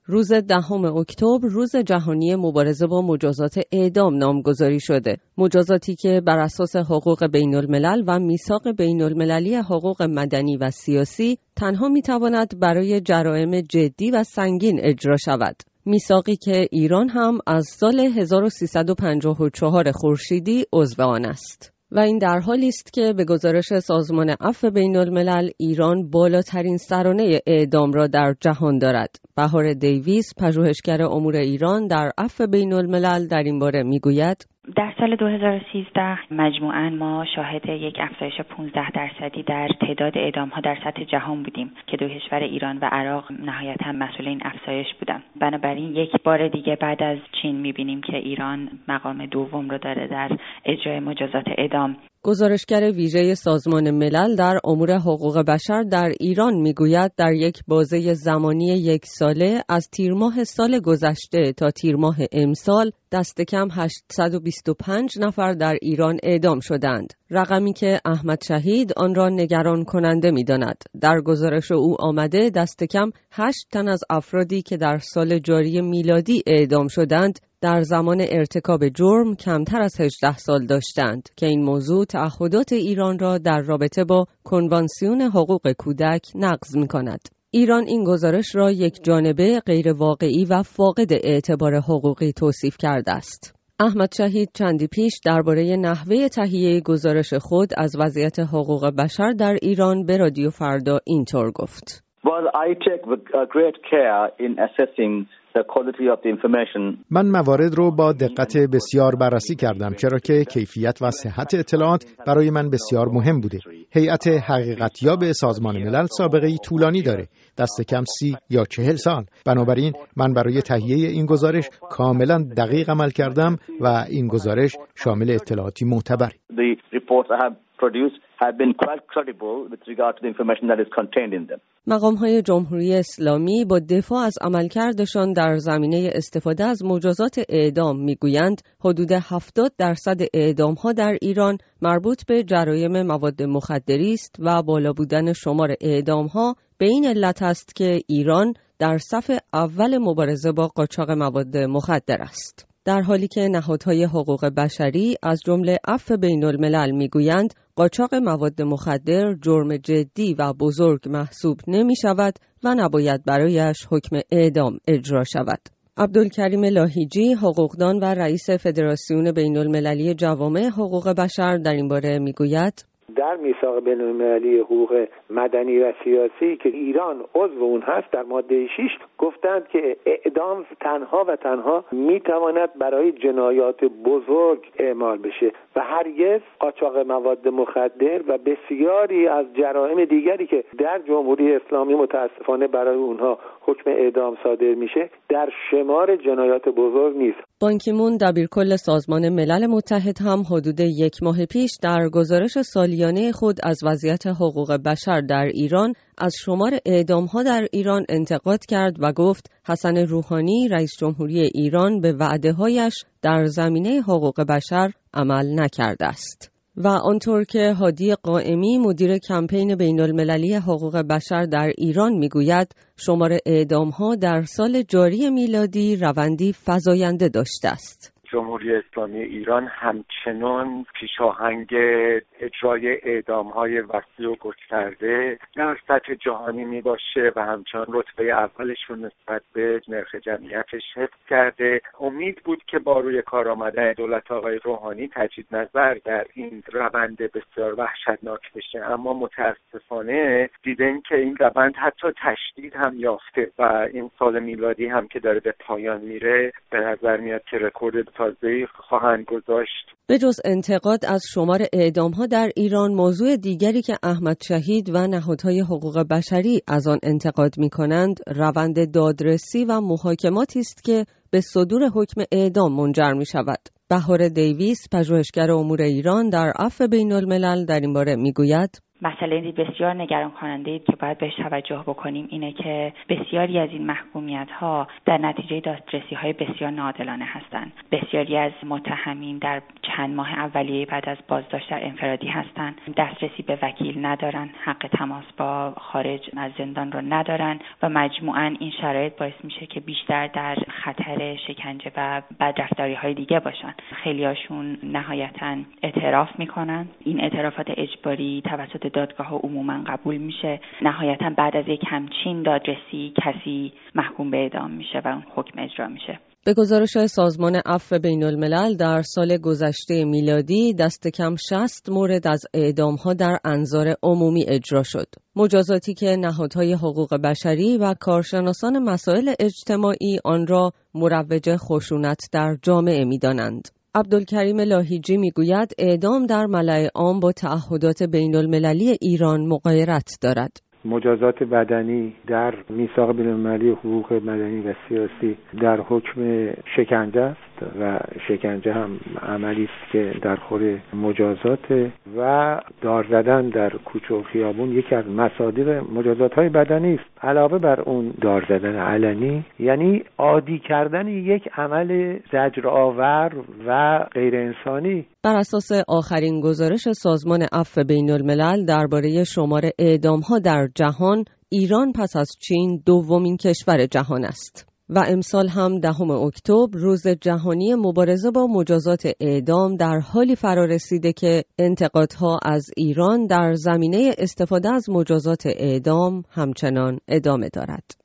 روز 10 اکتبر روز جهانی مبارزه با مجازات اعدام نامگذاری شده. مجازاتی که بر اساس حقوق بین الملل و میثاق بین المللی حقوق مدنی و سیاسی تنها میتواند برای جرائم جدی و سنگین اجرا شود. میثاقی که ایران هم از سال 1354 خورشیدی عضو آن است. و این در حالی است که به گزارش سازمان عفو بین الملل ایران بالاترین سرانه اعدام را در جهان دارد. بهار دیویس، پژوهشگر امور ایران در عفو بین الملل، در این باره میگوید: در سال 2013 مجموعاً ما شاهد یک افزایش 15% در تعداد اعدام‌ها در سطح جهان بودیم که دو کشور ایران و عراق نهایتاً مسئول این افزایش بودند. بنابراین یک بار دیگه بعد از چین می‌بینیم که ایران مقام دوم رو داره در اجرای مجازات اعدام. گزارشگر ویژه سازمان ملل در امور حقوق بشر در ایران میگوید در یک بازه زمانی 1 ساله از تیر ماه سال گذشته تا تیر ماه امسال دست کم 825 نفر در ایران اعدام شدند. رقمی که احمد شهید آن را نگران کننده می‌داند. در گزارش او آمده دست کم 8 تن از افرادی که در سال جاری میلادی اعدام شدند در زمان ارتکاب جرم کمتر از 18 سال داشتند که این موضوع تعهدات ایران را در رابطه با کنوانسیون حقوق کودک نقض می‌کند. ایران این گزارش را یک جانبه غیر واقعی و فاقد اعتبار حقوقی توصیف کرده است. احمد شهید چندی پیش درباره نحوه تهیه گزارش خود از وضعیت حقوق بشر در ایران به رادیو فردا اینطور گفت: Well, I take great care in assessing the quality of the information. من موارد رو با دقت بسیار بررسی کردم چرا که کیفیت و صحت اطلاعات برای من بسیار مهم بوده. هیئت حقیقتیاب سازمان ملل سابقه‌ای طولانی داره، دست کم 30 یا 40 سال. بنابراین من برای تهیه این گزارش کاملا دقیق عمل کردم و این گزارش شامل اطلاعاتی معتبر. The reports I have produced have been quite credible with regard to the information that is contained in them. مقام‌های جمهوری اسلامی با دفاع از عملکردشان در زمینه استفاده از مجازات اعدام میگویند حدود 70% اعدام‌ها در ایران مربوط به جرایم مواد مخدری است و بالا بودن شمار اعدام‌ها به این علت است که ایران در صف اول مبارزه با قاچاق مواد مخدر است. در حالی که نهادهای حقوق بشری از جمله عفو بین الملل میگویند قاچاق مواد مخدر جرم جدی و بزرگ محسوب نمی شود و نباید برایش حکم اعدام اجرا شود. عبدالکریم لاهیجی، حقوقدان و رئیس فدراسیون بین المللی جوامع حقوق بشر، در این باره میگوید: در میثاق بین المللی حقوق مدنی و سیاسی که ایران عضو اون هست در ماده 6 گفتند که اعدام تنها و تنها میتواند برای جنایات بزرگ اعمال بشه و هرگز قاچاق مواد مخدر و بسیاری از جرائم دیگری که در جمهوری اسلامی متاسفانه برای اونها حکم اعدام صادر میشه در شمار جنایات بزرگ نیست. بان کی مون، دبیرکل سازمان ملل متحد، هم حدود 1 ماه پیش در گزارش سالیانه خود از وضعیت حقوق بشر در ایران از شمار اعدام‌ها در ایران انتقاد کرد و گفت حسن روحانی رئیس جمهوری ایران به وعده‌هایش در زمینه حقوق بشر عمل نکرده است. و آنطور که هادی قائمی، مدیر کمپین بین المللی حقوق بشر در ایران میگوید شمار اعدام‌ها در سال جاری میلادی روندی فزاینده داشته است. جمهوری اسلامی ایران همچنان پیشاهنگ اجرای اعدام‌های وسیع و گسترده در سطح جهانی می باشه و همچنان رتبه اولش رو نسبت به نرخ جمعیتش حفظ کرده. امید بود که با روی کار آمدن دولت آقای روحانی تجدید نظر در این روند بسیار وحشتناک بشه، اما متاسفانه دیدیم که این روند حتی تشدید هم یافته و این سال میلادی هم که داره به پایان میره به نظر میاد که رکورد تازه‌ای خواهند گذاشت. به جز انتقاد از شمار اعدام‌ها در ایران، موضوع دیگری که احمد شهید و نهادهای حقوق بشری از آن انتقاد می‌کنند روند دادرسی و محاکماتی است که به صدور حکم اعدام منجر می‌شود. بهار دیویس، پژوهشگر امور ایران در عفو بین الملل، در این باره می‌گوید: مسئله بسیار نگران کننده که باید بهش توجه بکنیم اینه که بسیاری از این محکومیت‌ها در نتیجه دادرسی‌های بسیار ناعادلانه هستند. بسیاری از متهمین در چند ماه اولیه بعد از بازداشت در انفرادی هستند، دسترسی به وکیل ندارن، حق تماس با خارج از زندان رو ندارن و مجموعاً این شرایط باعث میشه که بیشتر در خطر شکنجه و بدرفتاری‌های دیگه باشن. خیلیاشون نهایتاً اعتراف میکنن. این اعترافات اجباری توسط دادگاه عموما قبول میشه. نهایتاً بعد از یک همچین دادرسی کسی محکوم به اعدام میشه و اون حکم اجرا میشه. به گزارش سازمان عفو بین الملل در سال گذشته میلادی دست کم 60 مورد از اعدام‌ها در انظار عمومی اجرا شد. مجازاتی که نهادهای حقوق بشری و کارشناسان مسائل اجتماعی آن را مروج خشونت در جامعه می‌دانند. عبدالکریم لاهیجی میگوید اعدام در ملأ عام با تعهدات بین المللی ایران مغایرت دارد. مجازات بدنی در میثاق بین‌المللی حقوق مدنی و سیاسی در حکم شکنجه است و شکنجه هم عملی است که در خور مجازات و دار زدن در کوچه و خیابون یکی از مصادیق مجازات‌های بدنی است. علاوه بر اون دار زدن علنی یعنی عادی کردن یک عمل زجرآور و غیر انسانی. بر اساس آخرین گزارش سازمان عفو بین الملل درباره شمار اعدام‌ها در جهان، ایران پس از چین دومین کشور جهان است. و امسال هم 10 اکتبر روز جهانی مبارزه با مجازات اعدام در حالی فرا رسیده که انتقادها از ایران در زمینه استفاده از مجازات اعدام همچنان ادامه دارد.